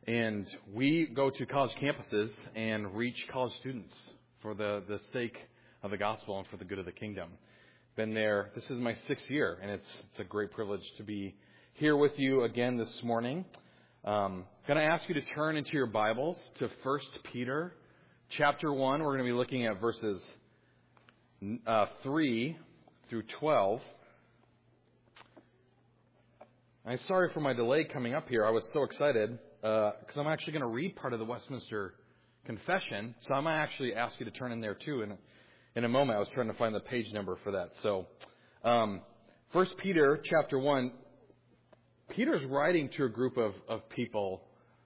And we go to college campuses and reach college students for the sake of the gospel and for the good of the kingdom. Been there. This is my 6th year, and it's a great privilege to be here with you again this morning. Going to ask you to turn into your Bibles to 1 Peter chapter 1. We're going to be looking at verses 3 through 12. I'm sorry for my delay coming up here. I was so excited because I'm actually going to read part of the Westminster Confession. So I'm going to actually ask you to turn in there too in a moment. I was trying to find the page number for that. So 1 Peter chapter 1, Peter's writing to a group of people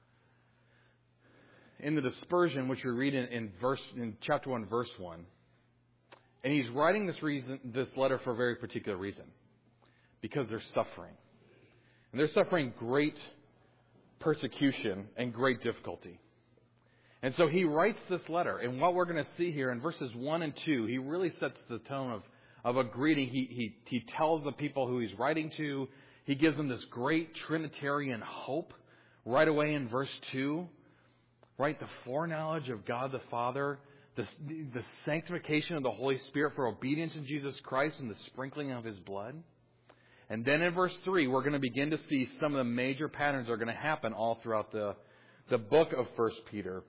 in the dispersion, which we read in chapter 1, verse 1. And he's writing this letter for a very particular reason. Because they're suffering. And they're suffering great persecution and great difficulty. And so he writes this letter. And what we're going to see here in verses 1 and 2, he really sets the tone of a greeting. He tells the people who he's writing to. He gives them this great Trinitarian hope right away in verse 2. Right? The foreknowledge of God the Father, the sanctification of the Holy Spirit for obedience in Jesus Christ and the sprinkling of His blood. And then in verse 3, we're going to begin to see some of the major patterns that are going to happen all throughout the book of 1 Peter.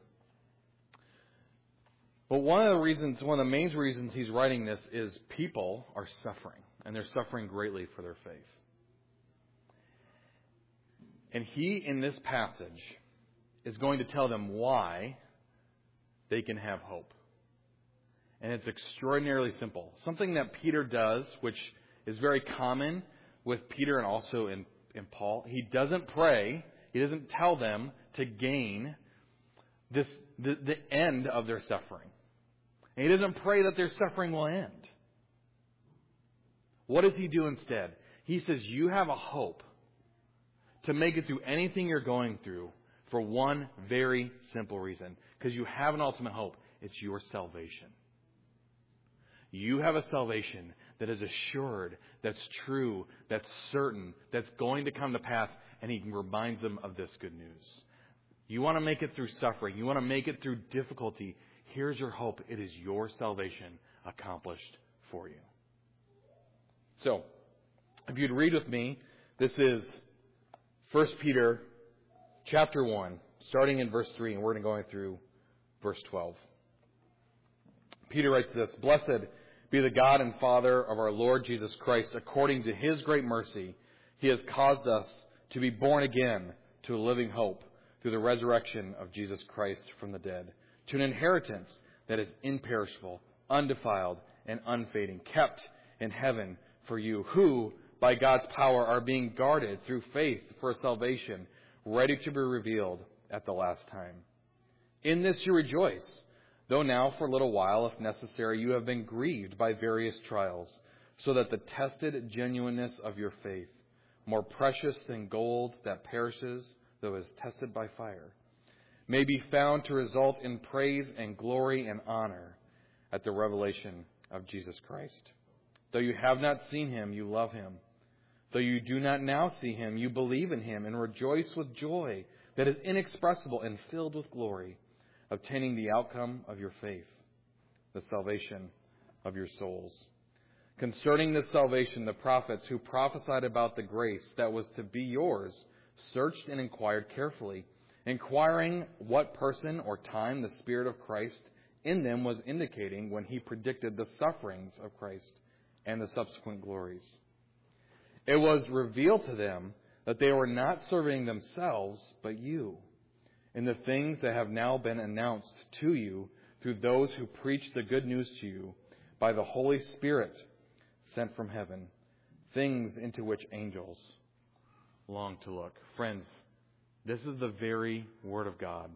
But one of the main reasons he's writing this is people are suffering. And they're suffering greatly for their faith. And he, in this passage, is going to tell them why they can have hope. And it's extraordinarily simple. Something that Peter does, which is very common with Peter and also in Paul. He doesn't pray. He doesn't tell them to gain the end of their suffering. And he doesn't pray that their suffering will end. What does he do instead? He says, you have a hope to make it through anything you're going through for one very simple reason. Because you have an ultimate hope. It's your salvation. You have a salvation that is assured, that's true, that's certain, that's going to come to pass, and he reminds them of this good news. You want to make it through suffering. You want to make it through difficulty. Here's your hope. It is your salvation accomplished for you. So, if you'd read with me, this is 1 Peter chapter 1, starting in verse 3, and we're going to go through verse 12. Peter writes this, "Blessed be the God and Father of our Lord Jesus Christ. According to His great mercy, He has caused us to be born again to a living hope through the resurrection of Jesus Christ from the dead, to an inheritance that is imperishable, undefiled, and unfading, kept in heaven for you, who, by God's power, are being guarded through faith for salvation, ready to be revealed at the last time. In this you rejoice, though now for a little while, if necessary, you have been grieved by various trials, so that the tested genuineness of your faith, more precious than gold that perishes, though is tested by fire, may be found to result in praise and glory and honor at the revelation of Jesus Christ. Though you have not seen Him, you love Him. Though you do not now see Him, you believe in Him and rejoice with joy that is inexpressible and filled with glory, obtaining the outcome of your faith, the salvation of your souls. Concerning this salvation, the prophets who prophesied about the grace that was to be yours searched and inquired carefully, inquiring what person or time the Spirit of Christ in them was indicating when He predicted the sufferings of Christ and the subsequent glories. It was revealed to them that they were not serving themselves, but you, in the things that have now been announced to you through those who preach the good news to you by the Holy Spirit sent from heaven, things into which angels long to look." Friends, this is the very Word of God.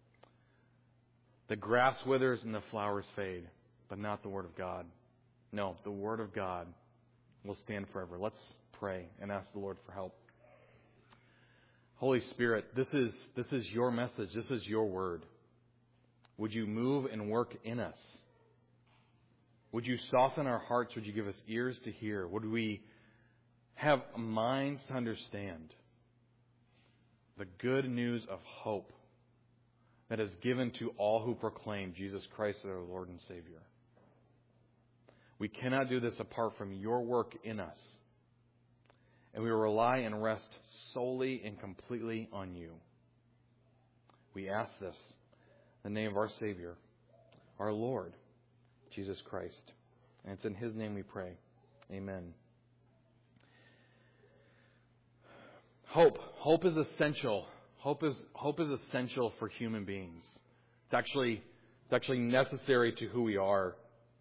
The grass withers and the flowers fade, but not the Word of God. No, the Word of God will stand forever. Let's pray and ask the Lord for help. Holy Spirit, this is your message. This is your word. Would you move and work in us? Would you soften our hearts? Would you give us ears to hear? Would we have minds to understand the good news of hope that is given to all who proclaim Jesus Christ as our Lord and Savior. We cannot do this apart from your work in us. And we rely and rest solely and completely on you. We ask this in the name of our Savior, our Lord, Jesus Christ. And it's in His name we pray. Amen. Hope. Hope is essential. Hope is essential for human beings. It's actually necessary to who we are.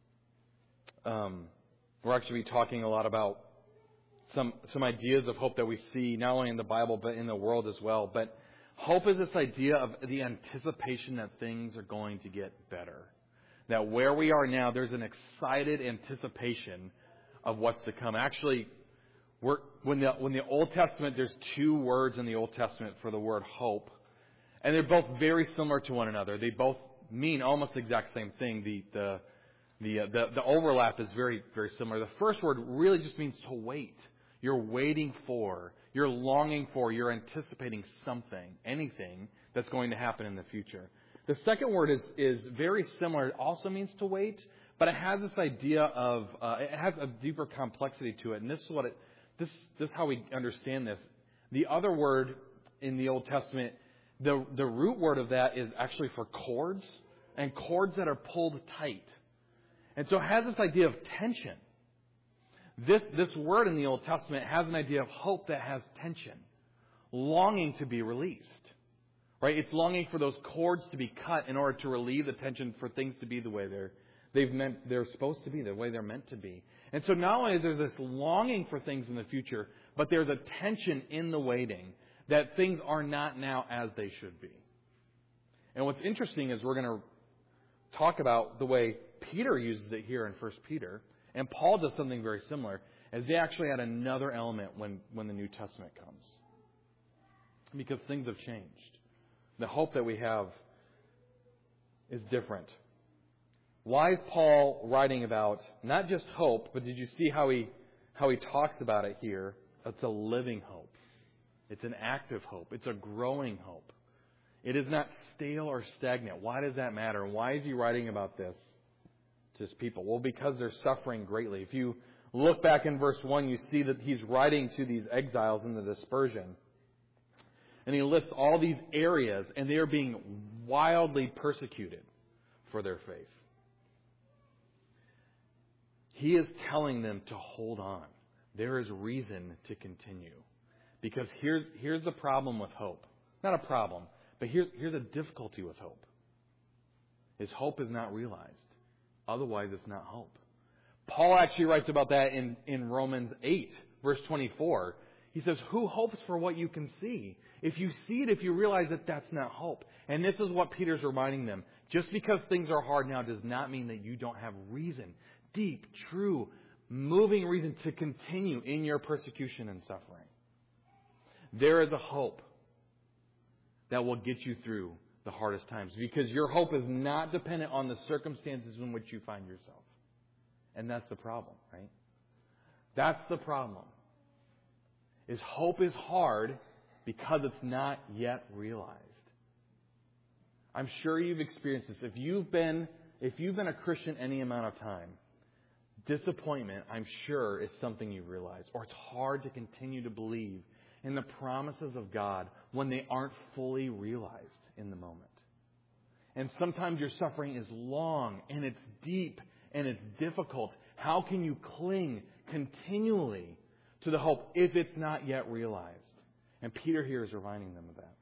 We're actually talking a lot about some ideas of hope that we see not only in the Bible but in the world as well. But hope is this idea of the anticipation that things are going to get better. That where we are now, there's an excited anticipation of what's to come. Actually, when the Old Testament, there's two words in the Old Testament for the word hope, and they're both very similar to one another. They both mean almost the exact same thing. The overlap is very, very similar. The first word really just means to wait. You're waiting for, you're longing for, you're anticipating something, anything that's going to happen in the future. The second word is very similar. It also means to wait, but it has this idea of, it has a deeper complexity to it. And this is how we understand this. The other word in the Old Testament, the root word of that is actually for cords, and cords that are pulled tight. And so it has this idea of tension. This word in the Old Testament has an idea of hope that has tension, longing to be released. Right? It's longing for those cords to be cut in order to relieve the tension for things to be the way they're supposed to be, the way they're meant to be. And so not only is there this longing for things in the future, but there's a tension in the waiting that things are not now as they should be. And what's interesting is we're going to talk about the way Peter uses it here in 1 Peter, and Paul does something very similar, as they actually add another element when the New Testament comes. Because things have changed. The hope that we have is different. Why is Paul writing about not just hope, but did you see how he talks about it here? It's a living hope. It's an active hope. It's a growing hope. It is not stale or stagnant. Why does that matter? Why is he writing about this to his people? Well, because they're suffering greatly. If you look back in verse 1, you see that he's writing to these exiles in the dispersion. And he lists all these areas, and they are being wildly persecuted for their faith. He is telling them to hold on. There is reason to continue. Because here's the problem with hope. Not a problem, but here's a difficulty with hope. Is hope is not realized. Otherwise, it's not hope. Paul actually writes about that in Romans 8, verse 24. He says, who hopes for what you can see? If you see it, if you realize that that's not hope. And this is what Peter's reminding them. Just because things are hard now does not mean that you don't have reason, deep, true, moving reason to continue in your persecution and suffering. There is a hope that will get you through the hardest times, because your hope is not dependent on the circumstances in which you find yourself. And that's the problem, right? That's the problem. Is hope is hard because it's not yet realized. I'm sure you've experienced this. If you've been a Christian any amount of time, disappointment, I'm sure, is something you realize. Or it's hard to continue to believe in the promises of God when they aren't fully realized in the moment. And sometimes your suffering is long and it's deep and it's difficult. How can you cling continually to the hope if it's not yet realized? And Peter here is reminding them of that.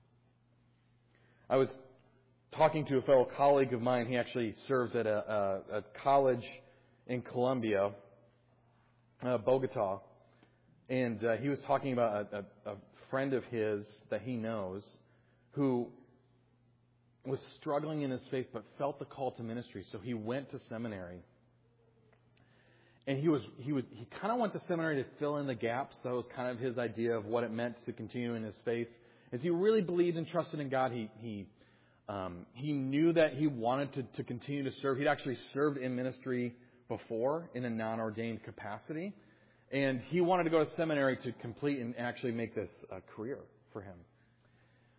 I was talking to a fellow colleague of mine. He actually serves at a college in Colombia, Bogota. And he was talking about a friend of his that he knows who was struggling in his faith but felt the call to ministry. So he went to seminary. And he kind of went to seminary to fill in the gaps. That was kind of his idea of what it meant to continue in his faith. As he really believed and trusted in God, he knew that he wanted to continue to serve. He'd actually served in ministry before in a non-ordained capacity. And he wanted to go to seminary to complete and actually make this a career for him.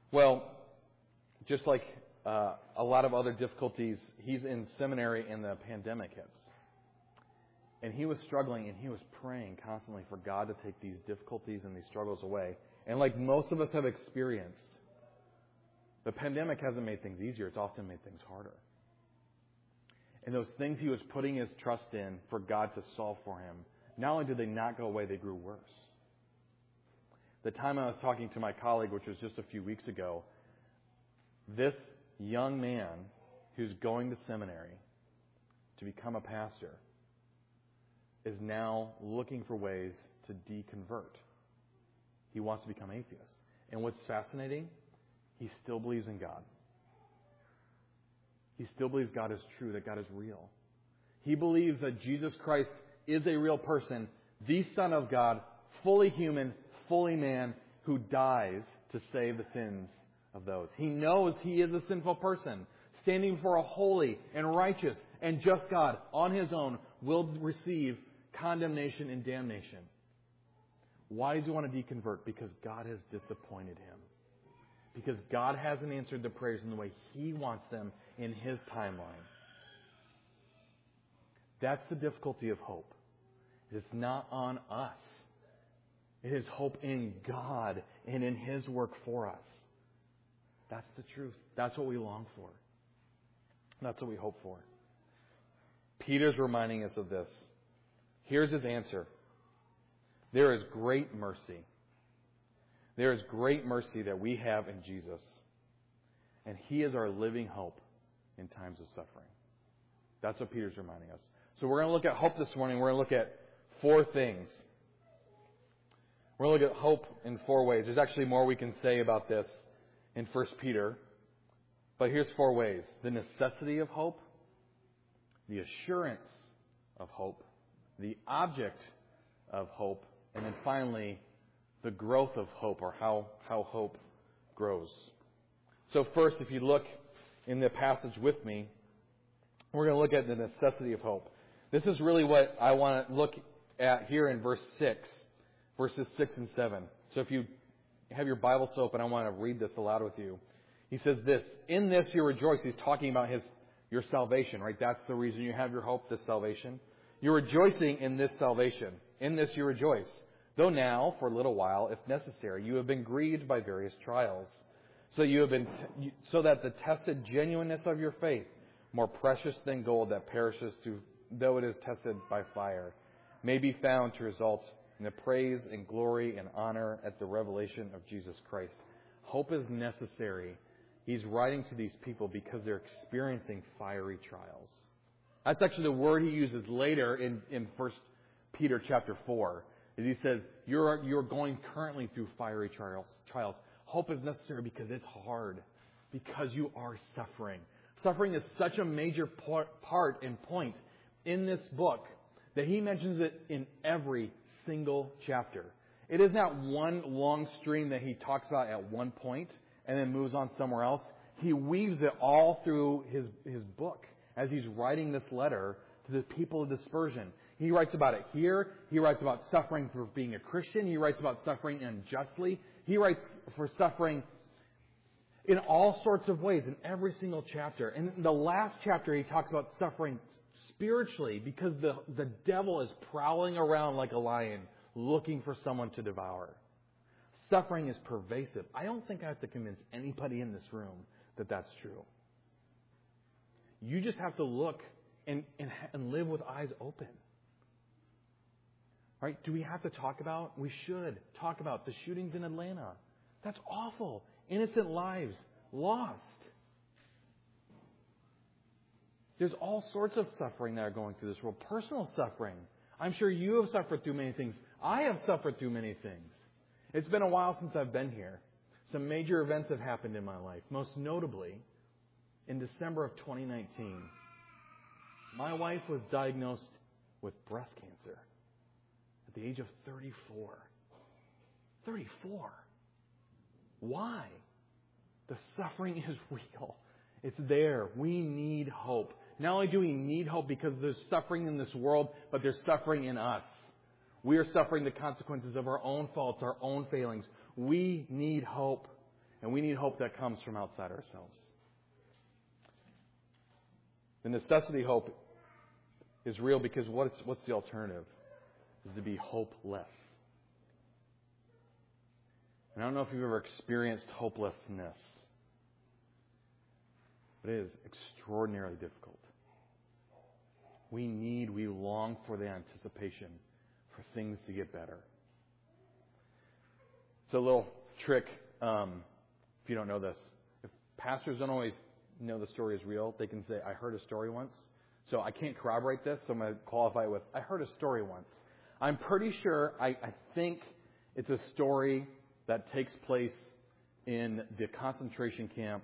Well, just like a lot of other difficulties, he's in seminary and the pandemic hits. And he was struggling and he was praying constantly for God to take these difficulties and these struggles away. And like most of us have experienced, the pandemic hasn't made things easier. It's often made things harder. And those things he was putting his trust in for God to solve for him, not only did they not go away, they grew worse. The time I was talking to my colleague, which was just a few weeks ago, this young man who's going to seminary to become a pastor is now looking for ways to deconvert. He wants to become atheist. And what's fascinating, he still believes in God. He still believes God is true, that God is real. He believes that Jesus Christ is a real person, the Son of God, fully human, fully man, who dies to save the sins of those. He knows he is a sinful person, standing before a holy and righteous and just God on his own, will receive condemnation and damnation. Why does he want to deconvert? Because God has disappointed him. Because God hasn't answered the prayers in the way he wants them in his timeline. That's the difficulty of hope. It's not on us. It is hope in God and in his work for us. That's the truth. That's what we long for. That's what we hope for. Peter's reminding us of this. Here's his answer. There is great mercy. There is great mercy that we have in Jesus. And he is our living hope in times of suffering. That's what Peter's reminding us. So we're going to look at hope this morning. We're going to look at 4 things. We're going to look at hope in 4 ways. There's actually more we can say about this in 1 Peter. But here's 4 ways. The necessity of hope, the assurance of hope, the object of hope, and then finally, the growth of hope, or how hope grows. So first, if you look in the passage with me, we're going to look at the necessity of hope. This is really what I want to look at here in verses 6 and 7. So if you have your Bibles open, I want to read this aloud with you. He says this, in this you rejoice. He's talking about your salvation, right? That's the reason you have your hope, this salvation. You're rejoicing in this salvation. In this you rejoice. Though now, for a little while, if necessary, you have been grieved by various trials, so that the tested genuineness of your faith, more precious than gold that perishes though it is tested by fire, may be found to result in the praise and glory and honor at the revelation of Jesus Christ. Hope is necessary. He's writing to these people because they're experiencing fiery trials. That's actually the word he uses later in 1 Peter chapter 4. As he says, you're going currently through fiery trials. Hope is necessary because it's hard. Because you are suffering. Suffering is such a major part and point in this book that he mentions it in every single chapter. It is not one long stream that he talks about at one point and then moves on somewhere else. He weaves it all through his book as he's writing this letter to the people of dispersion. He writes about it here. He writes about suffering for being a Christian. He writes about suffering unjustly. He writes for suffering in all sorts of ways in every single chapter. And in the last chapter, he talks about suffering spiritually because the devil is prowling around like a lion looking for someone to devour. Suffering is pervasive. I don't think I have to convince anybody in this room that that's true. You just have to look and live with eyes open. Right? Do we have to talk about? We should talk about the shootings in Atlanta. That's awful. Innocent lives lost. There's all sorts of suffering that are going through this world. Personal suffering. I'm sure you have suffered through many things. I have suffered through many things. It's been a while since I've been here. Some major events have happened in my life. Most notably, in December of 2019, my wife was diagnosed with breast cancer at the age of 34. 34. Why? The suffering is real. It's there. We need hope. Not only do we need hope because there's suffering in this world, but there's suffering in us. We are suffering the consequences of our own faults, our own failings. We need hope. And we need hope that comes from outside ourselves. The necessity of hope is real because what's the alternative? Is to be hopeless. And I don't know if you've ever experienced hopelessness. But it is extraordinarily difficult. We long for the anticipation for things to get better. It's a little trick, if you don't know this. If pastors don't always know the story is real, they can say, I heard a story once. So I can't corroborate this, so I'm going to qualify it with, I heard a story once. I'm pretty sure, I think it's a story that takes place in the concentration camp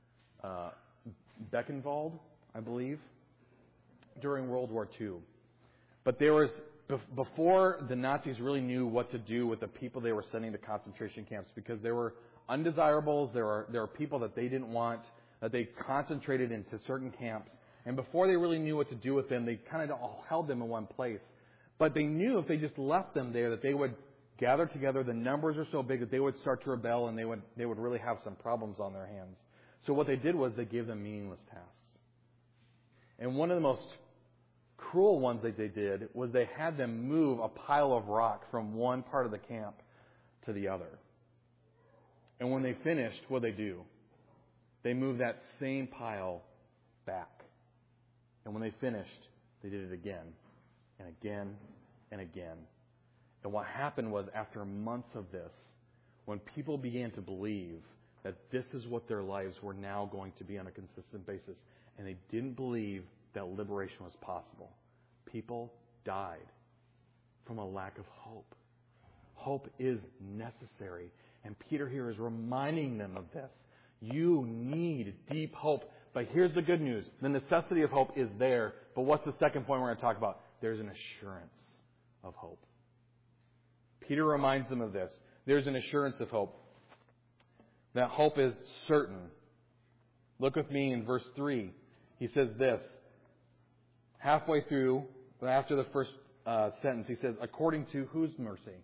Buchenwald, I believe, during World War II. But there was, before the Nazis really knew what to do with the people they were sending to concentration camps, because there were undesirables, there were people that they didn't want, that they concentrated into certain camps. And before they really knew what to do with them, they kind of all held them in one place. But they knew if they just left them there that they would gather together. The numbers are so big that they would start to rebel, and they would really have some problems on their hands. So what they did was they gave them meaningless tasks. And one of the most cruel ones that they did was they had them move a pile of rock from one part of the camp to the other. And when they finished, what did they do? They moved that same pile back. And when they finished, they did it again and again and again. And what happened was, after months of this, when people began to believe that this is what their lives were now going to be on a consistent basis, and they didn't believe that liberation was possible, people died from a lack of hope. Hope is necessary. And Peter here is reminding them of this. You need deep hope. But here's the good news. The necessity of hope is there. But what's the second point we're going to talk about? There's an assurance of hope. Peter reminds them of this. There's an assurance of hope. That hope is certain. Look with me in verse 3. He says this. Halfway through, after the first sentence, he says, according to whose mercy?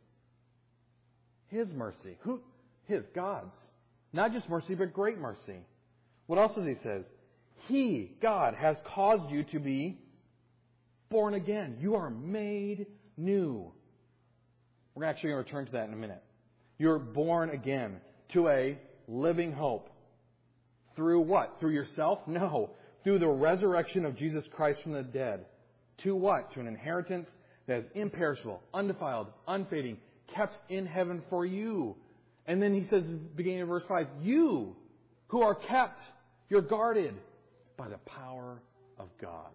His mercy. Who? His, God's. Not just mercy, but great mercy. What else does he say? He, God, has caused you to be born again. You are made new. We're actually going to return to that in a minute. You're born again to a living hope. Through what? Through yourself? No. Through the resurrection of Jesus Christ from the dead. To what? To an inheritance that is imperishable, undefiled, unfading, kept in heaven for you. And then he says, beginning of verse 5, you who are kept, you're guarded by the power of God.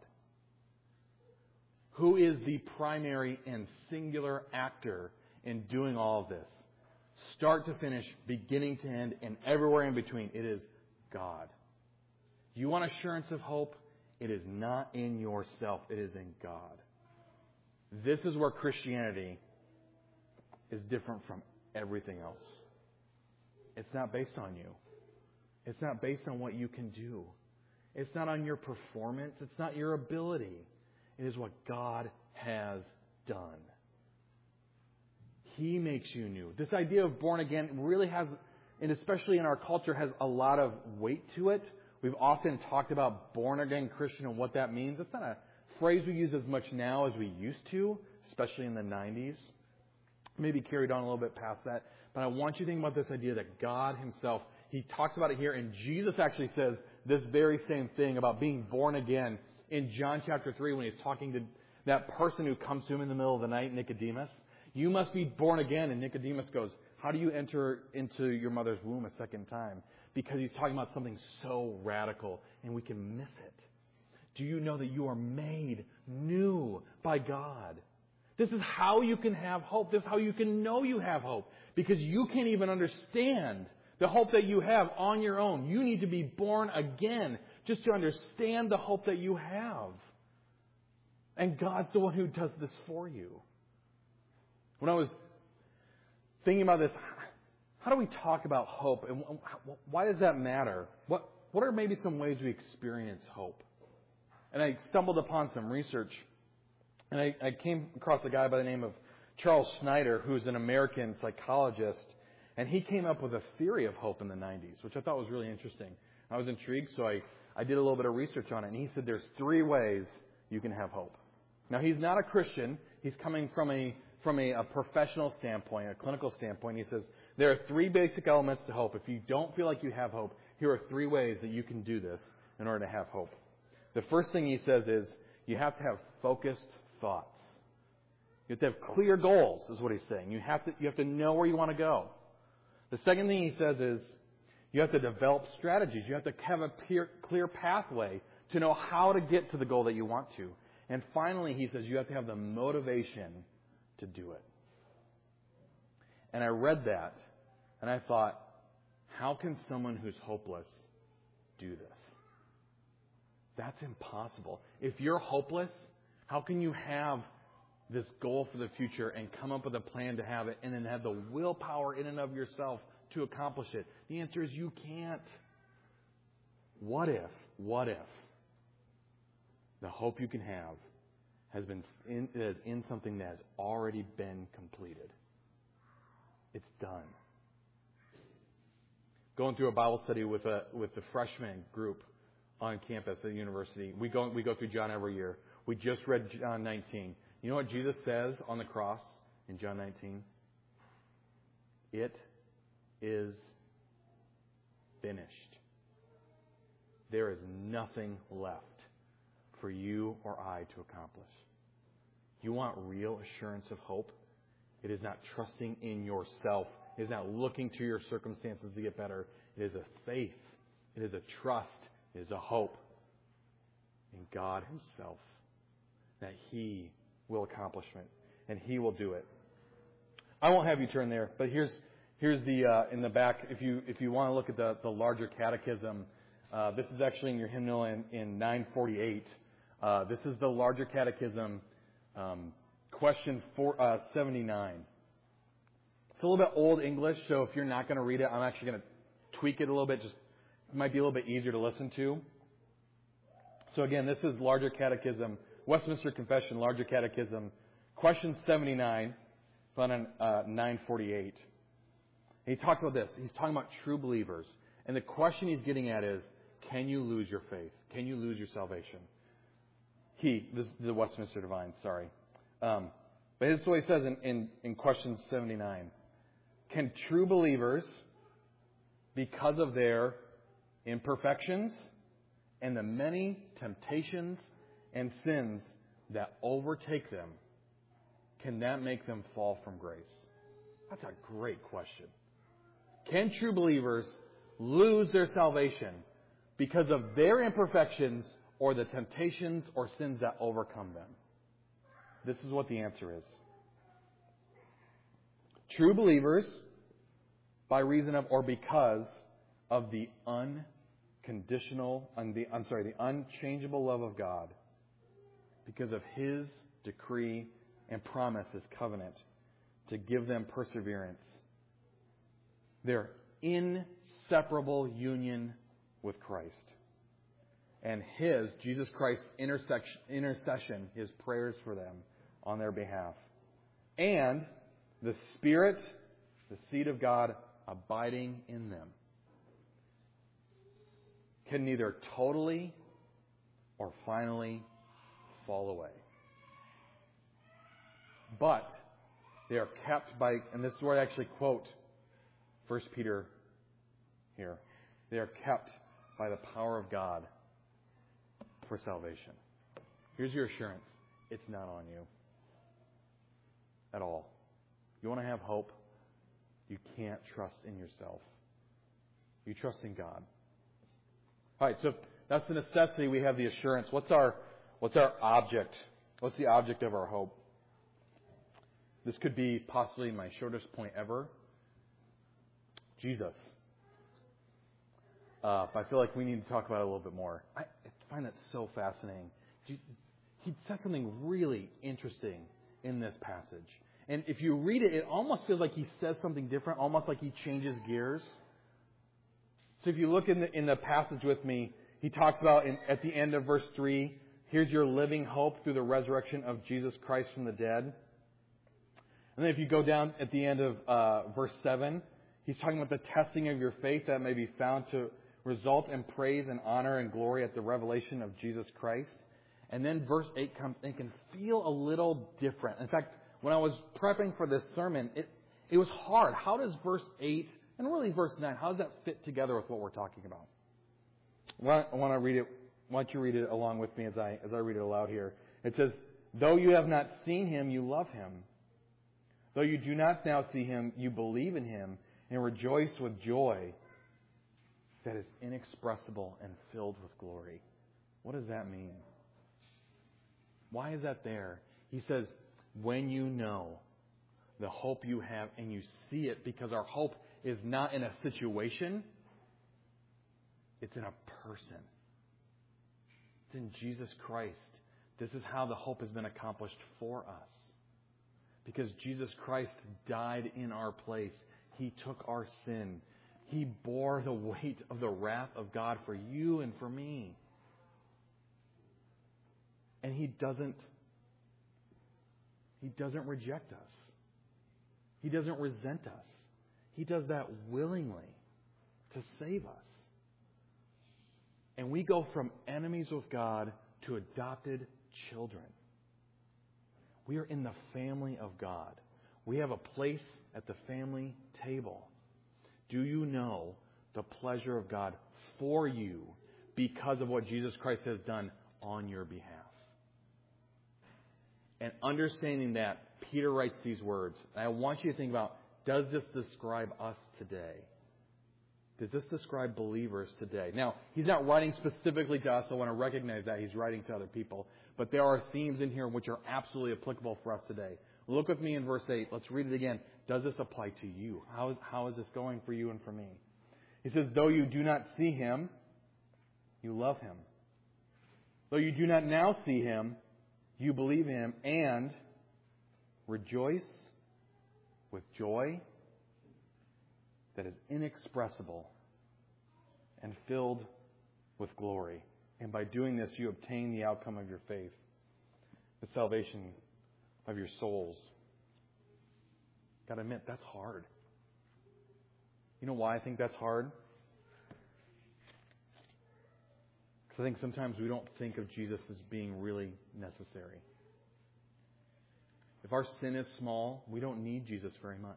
Who is the primary and singular actor in doing all of this? Start to finish, beginning to end, and everywhere in between, it is God. You want assurance of hope? It is not in yourself. It is in God. This is where Christianity is different from everything else. It's not based on you. It's not based on what you can do. It's not on your performance. It's not your ability. It is what God has done. He makes you new. This idea of born again really has, and especially in our culture, has a lot of weight to it. We've often talked about born again Christian and what that means. It's not a phrase we use as much now as we used to, especially in the 90s. Maybe carried on a little bit past that. But I want you to think about this idea that God himself, he talks about it here, and Jesus actually says this very same thing about being born again in John chapter 3 when he's talking to that person who comes to him in the middle of the night, Nicodemus. You must be born again. And Nicodemus goes, how do you enter into your mother's womb a second time? Because he's talking about something so radical, and we can miss it. Do you know that you are made new by God? This is how you can have hope. This is how you can know you have hope. Because you can't even understand the hope that you have on your own. You need to be born again just to understand the hope that you have. And God's the one who does this for you. When I was thinking about this, how do we talk about hope? And why does that matter? What are maybe some ways we experience hope? And I stumbled upon some research. And I came across a guy by the name of Charles Snyder, who's an American psychologist. And he came up with a theory of hope in the 90s, which I thought was really interesting. I was intrigued, so I did a little bit of research on it. And he said there's 3 ways you can have hope. Now, he's not a Christian. He's coming from a professional standpoint, a clinical standpoint. He says there are 3 basic elements to hope. If you don't feel like you have hope, here are 3 ways that you can do this in order to have hope. The first thing he says is you have to have focused thoughts. You have to have clear goals, is what he's saying. You have to know where you want to go. The second thing he says is you have to develop strategies. You have to have a clear pathway to know how to get to the goal that you want to. And finally, he says you have to have the motivation to do it. And I read that, and I thought, how can someone who's hopeless do this? That's impossible. If you're hopeless, how can you have this goal for the future and come up with a plan to have it and then have the willpower in and of yourself to accomplish it? The answer is you can't. What if the hope you can have is in something that has already been completed? It's done. Going through a Bible study with the freshman group on campus at the university. We go through John every year. We just read John 19. You know what Jesus says on the cross in John 19? It is finished. There is nothing left for you or I to accomplish. You want real assurance of hope? It is not trusting in yourself. It is not looking to your circumstances to get better. It is a faith. It is a trust. It is a hope in God Himself that He will accomplish it and He will do it. I won't have you turn there, but here's the in the back. If you want to look at the larger catechism, this is actually in your hymnal in 948. This is the larger catechism, question 79. It's a little bit old English, so if you're not going to read it, I'm actually going to tweak it a little bit. It might be a little bit easier to listen to. So again, this is larger catechism, Westminster Confession, larger catechism, question 79, found on 948. And he talks about this. He's talking about true believers. And the question he's getting at is, can you lose your faith? Can you lose your salvation? This is the Westminster Divines, sorry. But this is what he says in question 79. Can true believers, because of their imperfections and the many temptations and sins that overtake them, can that make them fall from grace? That's a great question. Can true believers lose their salvation because of their imperfections or the temptations or sins that overcome them? This is what the answer is. True believers, by reason of or because of the unchangeable love of God, because of His decree and promise, His covenant, to give them perseverance, their inseparable union with Christ, and His, Jesus Christ's intercession, His prayers for them on their behalf, and the Spirit, the seed of God, abiding in them, can neither totally or finally fall away. But they are kept by, and this is where I actually quote 1 Peter here, they are kept by the power of God for salvation. Here's your assurance. It's not on you at all. You want to have hope? You can't trust in yourself. You trust in God. All right, so that's the necessity. We have the assurance. What's our object? What's the object of our hope? This could be possibly my shortest point ever. Jesus. But I feel like we need to talk about it a little bit more. I find that so fascinating. He says something really interesting in this passage. And if you read it, it almost feels like he says something different, almost like he changes gears. So if you look in the passage with me, he talks about at the end of verse 3, here's your living hope through the resurrection of Jesus Christ from the dead. And then if you go down at the end of verse 7, He's talking about the testing of your faith that may be found to result in praise and honor and glory at the revelation of Jesus Christ. And then verse 8 comes and can feel a little different. In fact, when I was prepping for this sermon, it was hard. How does verse 8 and really verse 9, how does that fit together with what we're talking about? I want you to read it along with me as I read it aloud here. It says, though you have not seen him, you love him. Though you do not now see him, you believe in him and rejoice with joy that is inexpressible and filled with glory. What does that mean? Why is that there? He says, when you know the hope you have and you see it, because our hope is not in a situation, it's in a person. It's in Jesus Christ. This is how the hope has been accomplished for us. Because Jesus Christ died in our place. He took our sin. He bore the weight of the wrath of God for you and for me. And He doesn't reject us. He doesn't resent us. He does that willingly to save us. And we go from enemies with God to adopted children. We are in the family of God. We have a place at the family table. Do you know the pleasure of God for you because of what Jesus Christ has done on your behalf? And understanding that, Peter writes these words. And I want you to think about, does this describe us today? Does this describe believers today? Now, he's not writing specifically to us. I want to recognize that. He's writing to other people. But there are themes in here which are absolutely applicable for us today. Look with me in verse 8. Let's read it again. Does this apply to you? How is this going for you and for me? He says, though you do not see him, you love him. Though you do not now see him, you believe him and rejoice with joy that is inexpressible and filled with glory. And by doing this, you obtain the outcome of your faith, the salvation of your souls. Got to admit, that's hard. You know why I think that's hard? Because I think sometimes we don't think of Jesus as being really necessary. If our sin is small, we don't need Jesus very much.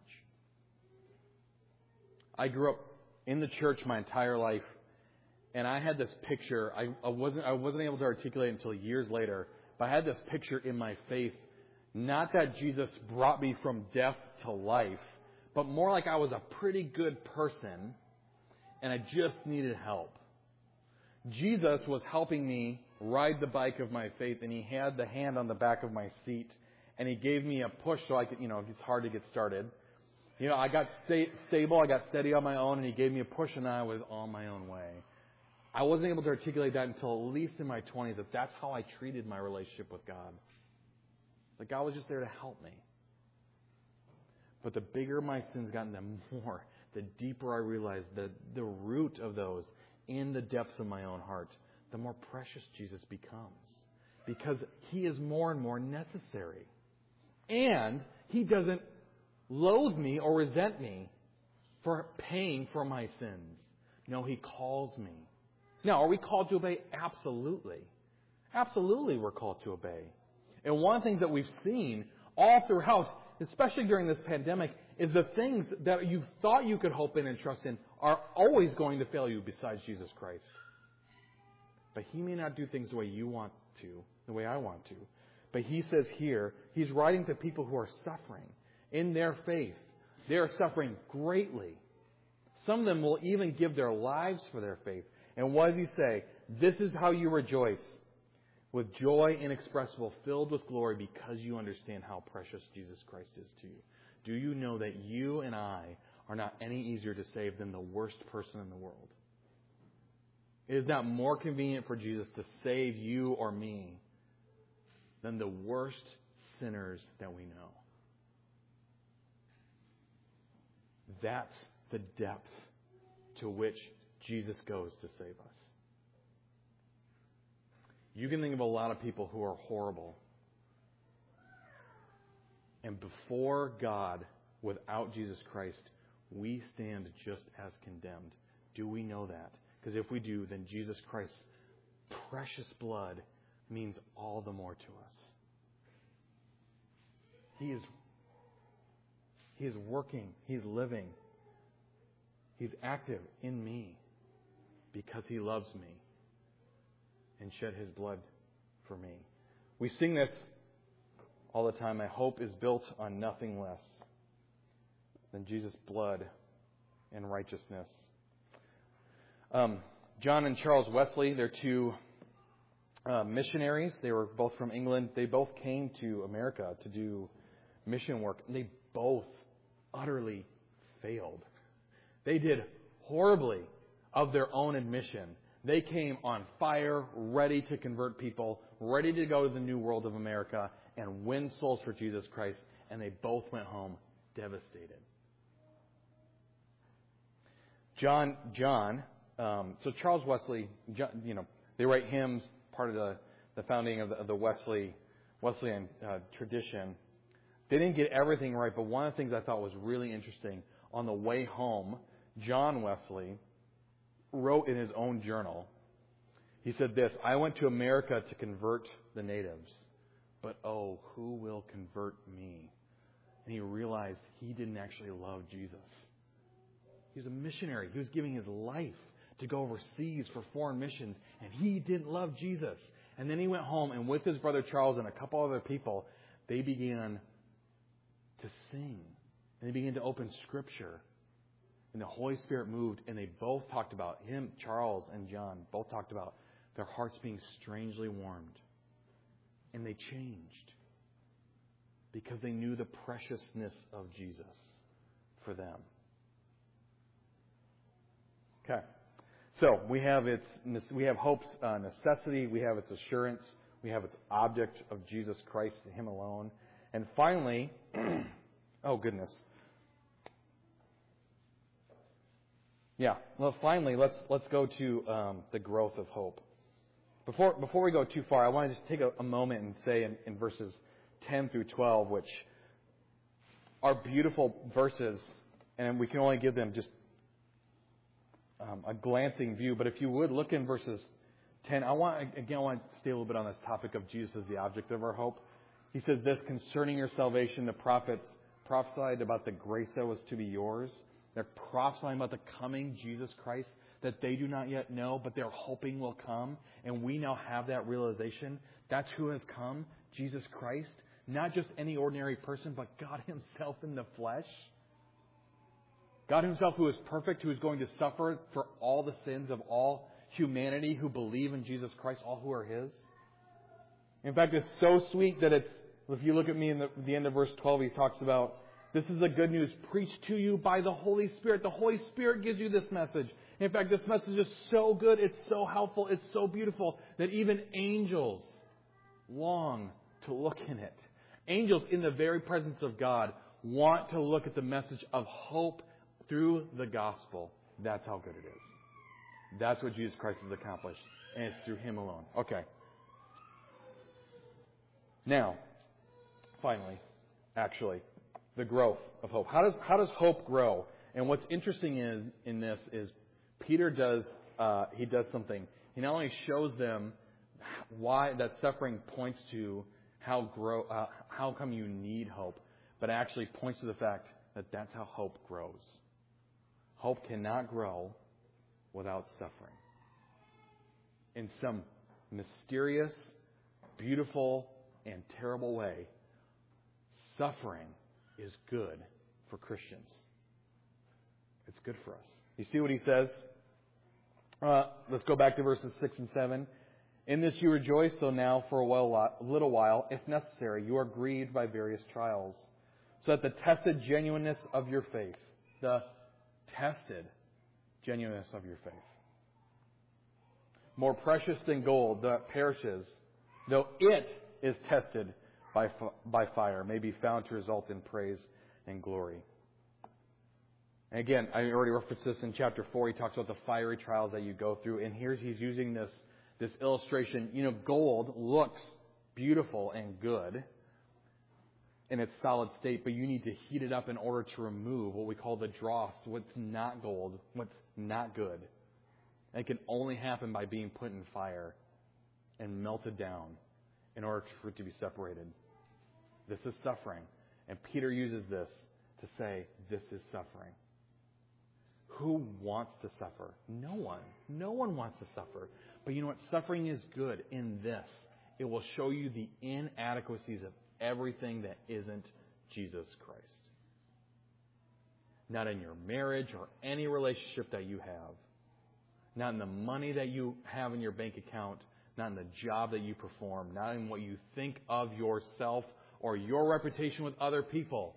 I grew up in the church my entire life, and I had this picture. I wasn't able to articulate it until years later, but I had this picture in my faith. Not that Jesus brought me from death to life, but more like I was a pretty good person, and I just needed help. Jesus was helping me ride the bike of my faith, and He had the hand on the back of my seat, and He gave me a push so I could, it's hard to get started. I got stable, I got steady on my own, and He gave me a push, and I was on my own way. I wasn't able to articulate that until at least in my 20s, that that's how I treated my relationship with God. Like God was just there to help me. But the bigger my sins gotten, the deeper I realized the root of those in the depths of my own heart, the more precious Jesus becomes. Because He is more and more necessary. And He doesn't loathe me or resent me for paying for my sins. No, He calls me. Now, are we called to obey? Absolutely. Absolutely we're called to obey. And one of the things that we've seen all throughout, especially during this pandemic, is the things that you thought you could hope in and trust in are always going to fail you besides Jesus Christ. But He may not do things the way you want to, the way I want to. But He says here, He's writing to people who are suffering in their faith. They are suffering greatly. Some of them will even give their lives for their faith. And what does He say? This is how you rejoice, with joy inexpressible, filled with glory, because you understand how precious Jesus Christ is to you. Do you know that you and I are not any easier to save than the worst person in the world? It is not more convenient for Jesus to save you or me than the worst sinners that we know. That's the depth to which Jesus goes to save us. You can think of a lot of people who are horrible. And before God, without Jesus Christ, we stand just as condemned. Do we know that? Because if we do, then Jesus Christ's precious blood means all the more to us. He is working. He's living. He's active in me because He loves me and shed His blood for me. We sing this all the time. My hope is built on nothing less than Jesus' blood and righteousness. John and Charles Wesley, they're two missionaries. They were both from England. They both came to America to do mission work. And they both utterly failed. They did horribly of their own admission. They came on fire, ready to convert people, ready to go to the new world of America and win souls for Jesus Christ. And they both went home devastated. So Charles Wesley, they write hymns, part of the founding of the Wesleyan tradition. They didn't get everything right, but one of the things I thought was really interesting, on the way home, John Wesley wrote in his own journal, he said this, I went to America to convert the natives, but oh, who will convert me? And he realized he didn't actually love Jesus. He was a missionary. He was giving his life to go overseas for foreign missions, and he didn't love Jesus. And then he went home, and with his brother Charles and a couple other people, they began to sing. And they began to open Scripture. And the Holy Spirit moved, and they both talked about, Charles and John, both talked about their hearts being strangely warmed. And they changed because they knew the preciousness of Jesus for them. Okay. So we have hope's necessity, we have its assurance, we have its object of Jesus Christ and Him alone. And finally, oh goodness. Yeah. Well, finally, let's go to the growth of hope. Before we go too far, I want to just take a moment and say in verses 10 through 12, which are beautiful verses, and we can only give them just a glancing view. But if you would look in verses 10, I want to stay a little bit on this topic of Jesus as the object of our hope. He says this, concerning your salvation, the prophets prophesied about the grace that was to be yours. They're prophesying about the coming Jesus Christ that they do not yet know, but they're hoping will come. And we now have that realization. That's who has come, Jesus Christ. Not just any ordinary person, but God Himself in the flesh. God Himself who is perfect, who is going to suffer for all the sins of all humanity who believe in Jesus Christ, all who are His. In fact, it's so sweet that if you look at me in the end of verse 12, he talks about, this is the good news preached to you by the Holy Spirit. The Holy Spirit gives you this message. In fact, this message is so good, it's so helpful, it's so beautiful, that even angels long to look in it. Angels in the very presence of God want to look at the message of hope through the gospel. That's how good it is. That's what Jesus Christ has accomplished. And it's through Him alone. Okay. Now, finally, the growth of hope. How does hope grow? And what's interesting in this is Peter does something. He not only shows them why that suffering points to how come you need hope, but actually points to the fact that that's how hope grows. Hope cannot grow without suffering. In some mysterious, beautiful, and terrible way, suffering is good for Christians. It's good for us. You see what he says? Let's go back to verses 6 and 7. In this you rejoice, though now for a little while, if necessary, you are grieved by various trials, so that the tested genuineness of your faith, more precious than gold that perishes, though it is tested by fire, may be found to result in praise and glory. And again, I already referenced this in chapter 4. He talks about the fiery trials that you go through. And here he's using this illustration. Gold looks beautiful and good. in its solid state, but you need to heat it up in order to remove what we call the dross, what's not gold, what's not good. And it can only happen by being put in fire and melted down in order for it to be separated. This is suffering. And Peter uses this to say, this is suffering. Who wants to suffer? No one. No one wants to suffer. But you know what? Suffering is good in this. It will show you the inadequacies of everything that isn't Jesus Christ. Not in your marriage or any relationship that you have. Not in the money that you have in your bank account. Not in the job that you perform. Not in what you think of yourself or your reputation with other people.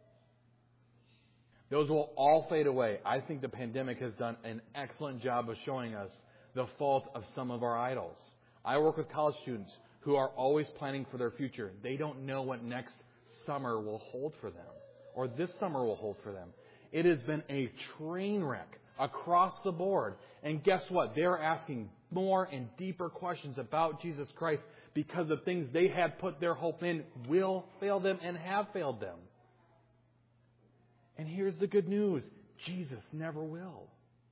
Those will all fade away. I think the pandemic has done an excellent job of showing us the fault of some of our idols. I work with college students who are always planning for their future. They don't know what next summer will hold for them or this summer will hold for them. It has been a train wreck across the board. And guess what? They're asking more and deeper questions about Jesus Christ because the things they had put their hope in will fail them and have failed them. And here's the good news. Jesus never will.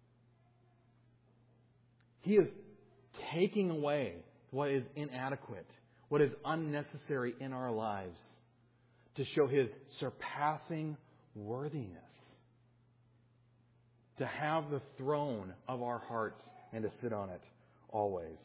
He is taking away what is inadequate, what is unnecessary in our lives to show His surpassing worthiness. To have the throne of our hearts and to sit on it always.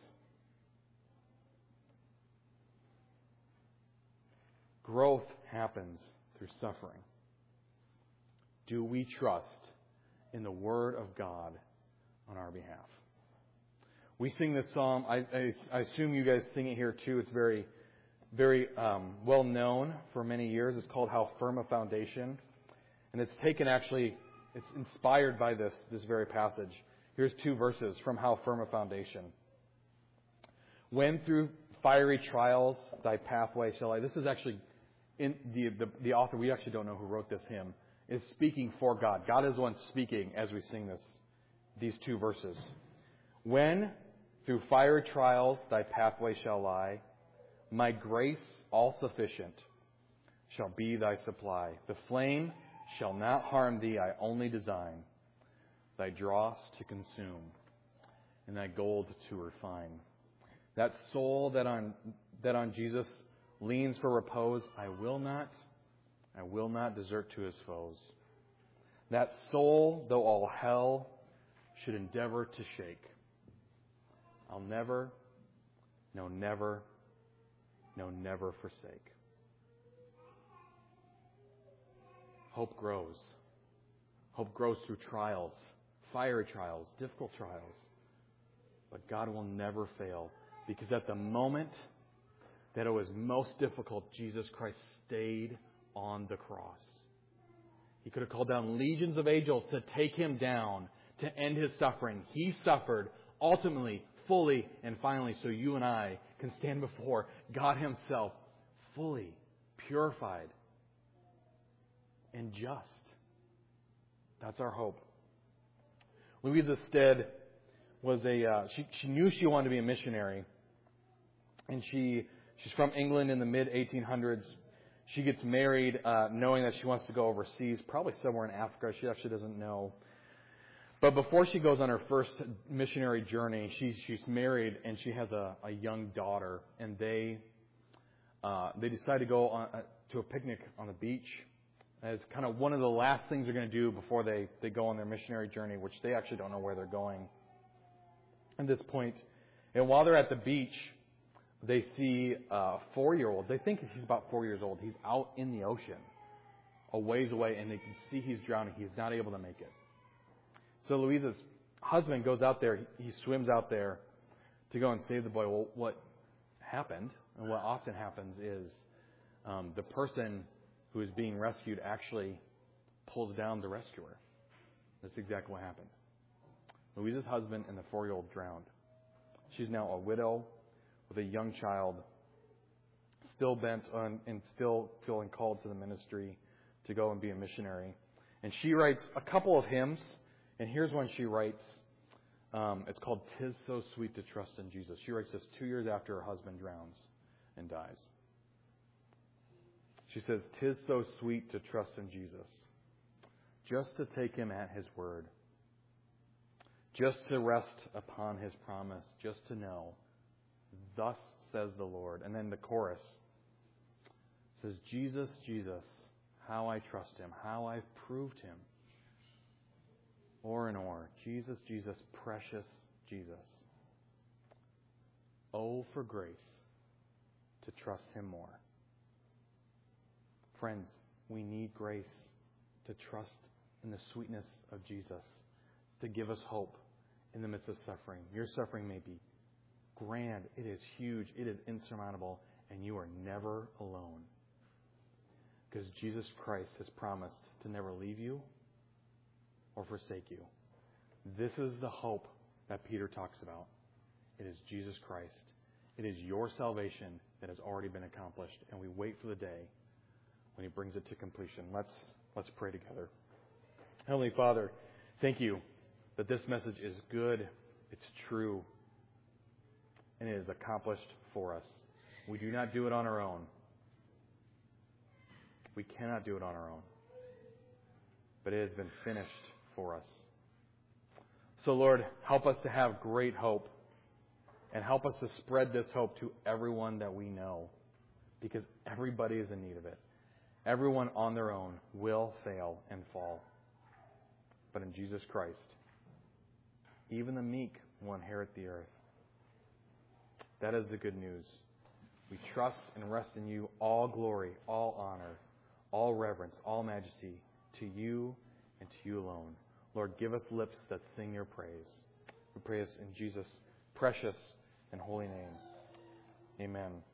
Growth happens through suffering. Do we trust in the Word of God on our behalf? We sing this psalm. I assume you guys sing it here too. It's very, very well known for many years. It's called How Firm a Foundation. And it's taken actually, it's inspired by this very passage. Here's 2 verses from How Firm a Foundation. When through fiery trials thy pathway shall lie. This is actually in the author. We actually don't know who wrote this hymn. Is speaking for God. God is the one speaking as we sing these 2 verses. When through fiery trials thy pathway shall lie, my grace all sufficient shall be thy supply. The flame shall not harm thee, I only design thy dross to consume and thy gold to refine. That soul that on Jesus leans for repose, I will not desert to his foes. That soul, though all hell should endeavor to shake, I'll never, no never forsake. Hope grows. Hope grows through trials, fiery trials, difficult trials. But God will never fail, because at the moment that it was most difficult, Jesus Christ stayed on the cross. He could have called down legions of angels to take him down, to end his suffering. He suffered ultimately, fully, and finally, so you and I can stand before God Himself fully purified and just. That's our hope. Louisa Stead was she knew she wanted to be a missionary, and she's from England in the mid-1800s. She gets married knowing that she wants to go overseas, probably somewhere in Africa. She actually doesn't know. But before she goes on her first missionary journey, she's married and she has a young daughter. And they decide to go to a picnic on the beach as kind of one of the last things they're going to do before they go on their missionary journey, which they actually don't know where they're going at this point. And while they're at the beach, they see a 4-year-old. They think he's about 4 years old. He's out in the ocean, a ways away, and they can see he's drowning. He's not able to make it. So Louisa's husband goes out there. He swims out there to go and save the boy. Well, what happened, and what often happens, is the person who is being rescued actually pulls down the rescuer. That's exactly what happened. Louisa's husband and the 4-year-old drowned. She's now a widow with a young child, still bent on and still feeling called to the ministry to go and be a missionary. And she writes a couple of hymns, and here's one she writes. It's called "'Tis So Sweet to Trust in Jesus." She writes this 2 years after her husband drowns and dies. She says, "'Tis so sweet to trust in Jesus, just to take him at his word, just to rest upon his promise, just to know, thus says the Lord." And then the chorus says, "Jesus, Jesus, how I trust him, how I've proved him. O'er and o'er, Jesus, Jesus, precious Jesus. Oh, for grace to trust him more." Friends, we need grace to trust in the sweetness of Jesus, to give us hope in the midst of suffering. Your suffering may be grand, it is huge, it is insurmountable, and you are never alone. Because Jesus Christ has promised to never leave you or forsake you. This is the hope that Peter talks about. It is Jesus Christ. It is your salvation that has already been accomplished, and we wait for the day when he brings it to completion. Let's pray together. Heavenly Father, thank you that this message is good, it's true, and it is accomplished for us. We do not do it on our own. We cannot do it on our own. But it has been finished for us. So Lord, help us to have great hope, and help us to spread this hope to everyone that we know, because everybody is in need of it. Everyone on their own will fail and fall. But in Jesus Christ, even the meek will inherit the earth. That is the good news. We trust and rest in you. All glory, all honor, all reverence, all majesty to you and to you alone. Lord, give us lips that sing your praise. We pray this in Jesus' precious and holy name. Amen.